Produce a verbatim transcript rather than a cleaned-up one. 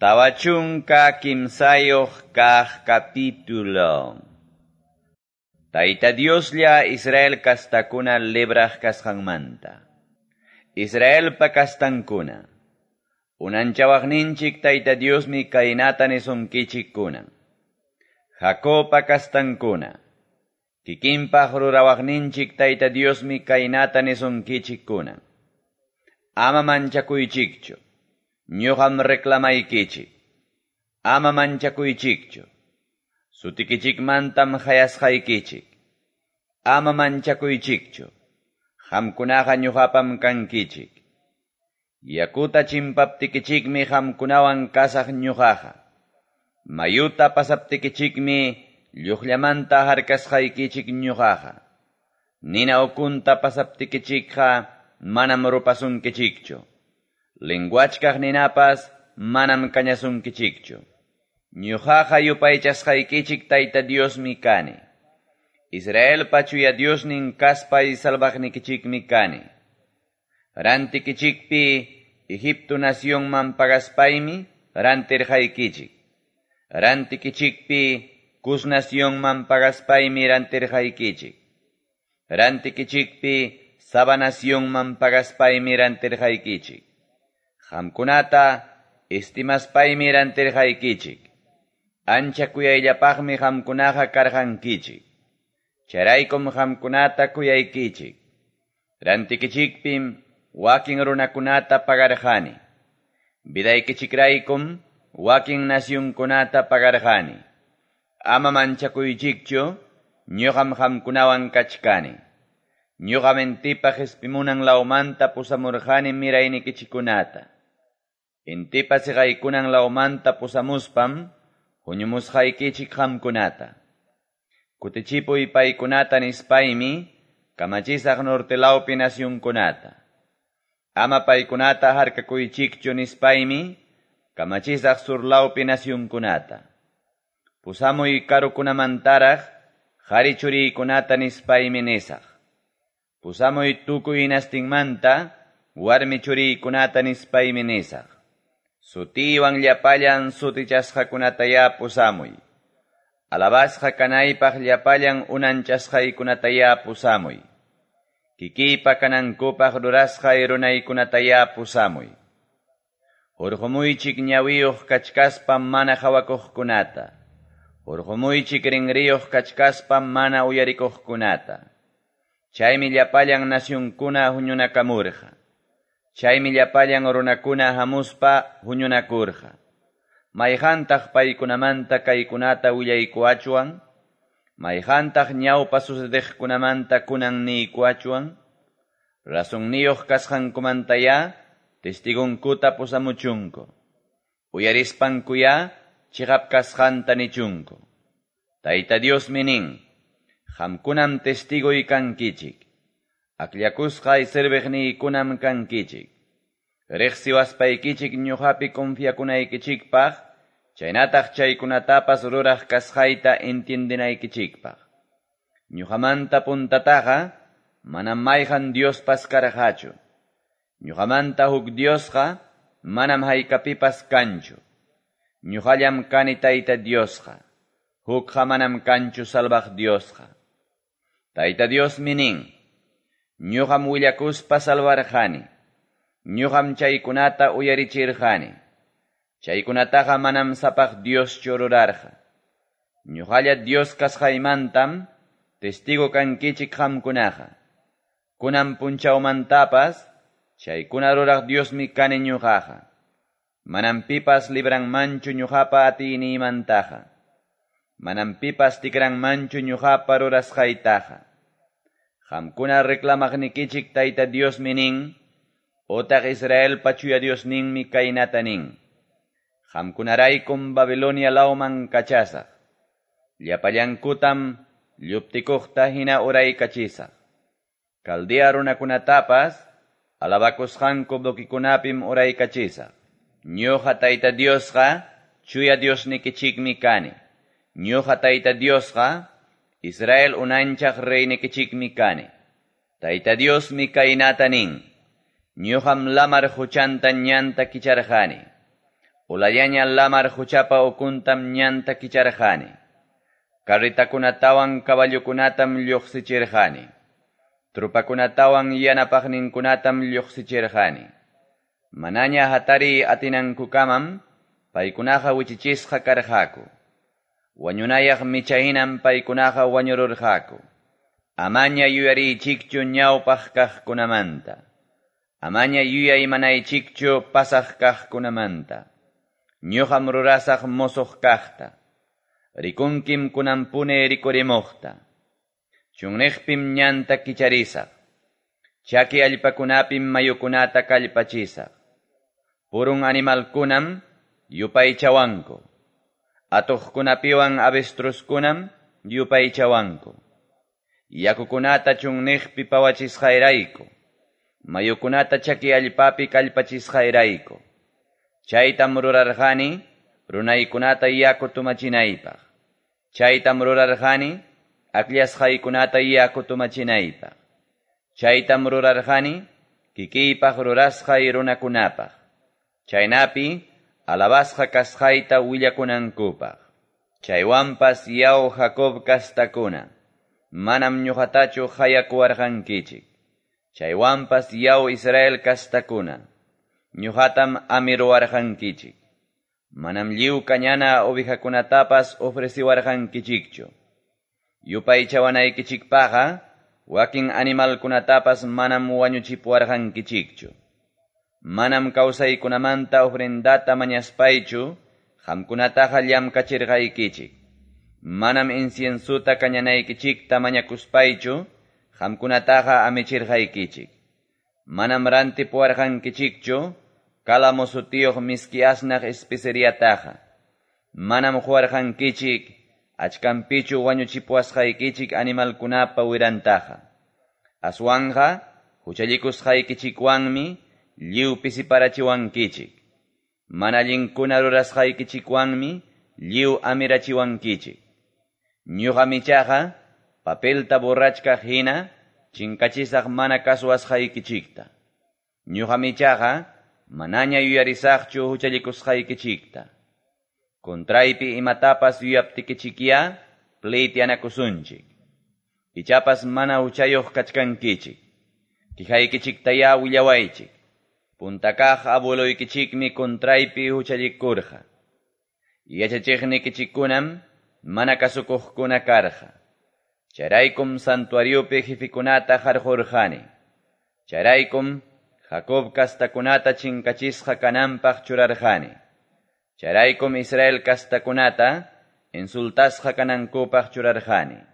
Tawachunka kimsayoq kaq capítulo. Tayta Dioslla Israel kastakuna libraq kasqanmanta. Israelpa kastankuna. Unanchawaqninchik Tayta Diosmi kaynata nisunkichik kunan. Jacobpa kastankuna. Kikinpaq rurawaqninchik Tayta Diosmi kaynata nisunkichik kunan. Ama manchakuychikchu. Ñuqam reclamaykichik. Ama manchakuychikchu. Sutikichikmantam hayasqaykichik. Ama manchakuychikchu. Qamkunaqa ñuqapam kankichik. Yakuta chimpaptikichikmi qamkunawan kasaq ñuqaqa. Mayuta pasaptikichikmi lluqllamanta harkasqaykichik ñuqaqa. Nina ukunta pasaptikichikqa manam rupasunkichikchu. Lenguachkaq ninapas manam kañasunkichikchu. Ñuqaqa yupaychasqaykichik Tayta Diosmi kani. Israelpa chuya Diosnin kaspay salvaqnikichikmi kani. Rantikichikpi Egipto nacionman pagaspaymi rantirqaykichik. Rantikichikpi Cus nacionman pagaspaymi rantirqaykichik. Rantikichikpi Saba nacionman pagaspaymi rantirqaykichik. Qamkunata estimaspaymi rantirqaykichik. Ancha kuyayllapaqmi qamkunaqa karqankichik. Charaykum qamkunata kuyaykichik. Rantikichikpim wakin runakunata pagarqani. Vidaykichikraykum wakin nacionkunata pagarqani. Ama manchakuychikchu, ñuqam qamkunawan kachkani. Ñuqam intipaq ispimunan lawmanta pusamurqani miraynikichikunata. Intipa siqaykunan lawmanta pusamuspam, huñumusqaykichik qamkunata. Kutichipuy paykunata nispaymi, kamachisaq nortelawpi nacionkunata. Ama paykunata harkakuychikchu nispaymi, kamachisaq surlawpi nacionkunata. Pusamuy karukunamantaraq, qhari churiykunata nispaymi nisaq. Pusamuy tukuy inastinmanta, warmi churiykunata nispaymi nisaq. Sutiwan llapallan sutichasqakunataya pusamuy. Alabasqa kanaypaq llapallan unanchasqaykunataya pusamuy. Kikiypa kanankupaq rurasqay runaykunataya pusamuy. Hurqumuychik ñawiyuq kachkaspam mana hawakuqkunata. Hurqumuychik rinriyuq kachkaspam mana uyarikuqkunata. Chaymi llapallan nacionkuna huñunakamurqa. Chaymi llapallan runakuna hamuspa huñunakurqa. Mayqantaq paykunamanta kaykunata willaykuachwan? Mayqantaq ñawpa sucediqkunamanta kunan niykuachwan? Rasunniyoq kasqankumantaya testigunkuta pusamuchunku. Uyarispankuya chiqap kasqanta nichunku. Tayta Diosmi nin, qamkunam testiguy kankichik. Aklakusqay sirviqniykunam kankichik. Riqsiwaspaykichik ñuqapi confiakunaykichikpaq, chaynataq chaykunatapas ruraq kasqayta entiendinaykichikpaq. Ñuqamanta puntataqa, manam mayqan Diospas karqachu. Ñuqamanta huk Diosqa, manam haykapipas kanchu. Ñuqallam kani Tayta Diosqa, hukqa manam kanchu salvaq Diosqa. Tayta Diosmi nin, ñuqam willakuspa salvarqani. Ñuqam chaykunata uyarichirqani. Chaykunataqa manam sapaq Dios chururarqa. Ñuqalla Dios kasqaymantam testigo kankichik qamkunaqa. Kunan punchawmantapas chaykuna ruraq Diosmi kani ñuqaqa. Manam pipas libranmanchu ñuqapa atiniymantaqa. Manam pipas tikranmanchu ñuqapa rurasqaytaqa. Qamkuna reclamaqnikichik Tayta Diosmi nin, otaq Israelpa chuya Diosninmi kaynata nin. Qamkunaraykum Babilonia lawman kachasaq. Llapallankutam lluptikuqta hina uraykachisaq. Kaldea runakunatapas alabakusqanku bloquikunapim uraykachisaq. Ñuqa Tayta Diosqa chuya Diosnikichikmi kani. Ñuqa Tayta Diosqa Israel unanchaq reynikichikmi kani. Tayta Diosmi kaynata nin. Ñuqam lamar huchanta ñanta kicharqani. Ulayaña lamar huchapa ukuntam ñanta kicharjani. Carritakunatawan caballukunatam lluqsichirjani. Trupakunatawan yanapaqninkunatam lluqsichirjani. Manaña hatari atinankukamam paykunaqa wichichisqa karqaku. Wañunayaq michaynam paykunaqa wañururqaku. Amaña yuyarichikchu ñawpaq kaqkunamanta. Amaña yuyay manaychikchu pasaq kaqkunamanta. Ñuqam rurasaq musuq kaqta. Rikunkim kunampune rikurimuqta. Chunriqpim ñanta kicharisaq. Chaki allpakunapim mayukunata kallpachisaq. Purun animalkunam yupaychawanku. Atuqkunapiwan avestruskunam yupaychawanku. Yakukunata chunriqpi pawachisqayrayku. Mayukunata chaki allpapi kallpachisqayrayku. Chaytam rurarqani runaykunata yaku tumachinaypaq. Chaytam rurarqani akllashqaykunata yaku tumachinaypaq. Chaytam rurarqani kikiypaq rurasqay runakunapaq. Chaynapi alabasqa kasqayta willakunankupaq. Chaywanpas yaw Jacob kastakuna. Manam ñuqatachu hayakuwarqankichik. Chaywanpas yaw Israel kastakuna. Ñuqatam amiruwarqankichik. Manam lliw kañana ovejakunatapas ofreciwarqankichikchu. Yupaychawanaykichikpaqa wakin animalkunatapas manam wañuchipuwarqankichikchu. Manam kawsaykunamanta ofrendata mañaspaychu qamkunataqa llamkachirqaykichik. Manam inciensuta kañanaykichikta mañakuspaychu qamkunataqa amichirqaykichik. Manam rantipuwarqankichikchu kalamo sutiyuq miski asnaq especeriataqa. Manam huwarqankichik achkampichu wañuchipuwasqaykichik animalkunapa wirantaqa. Aswanqa huchallikusqaykichikwanmi lliw pisiparachiwankichik. Mana allinkuna rurasqaykichikwanmi lliw amirachiwankichik. Ñuqa michaqa papelta borrachkaq hina chinkachisaq mana kasuwasqaykichikta. Ñuqa michaqa manaña yuyarisaqchu huchallikusqaykichikta. Contraypi imatapas yuyaptikichikya pleitianakusunchik. Ichapas mana huchayuq kachkankichik. Kijaykichiktaya willawaychik. Puntakaq abueluykichikmi contraypi huchallikurqa. Yachachiqnikichikkunam mana kasukuqkuna karqa. Charaykum santuariopi jifikunata harqurqani. Charaykum Jacob kastakunata chinkachisqa kananpaq churarqani. Charaykum Israel kastakunata insultasqa kanankupaq churarqani.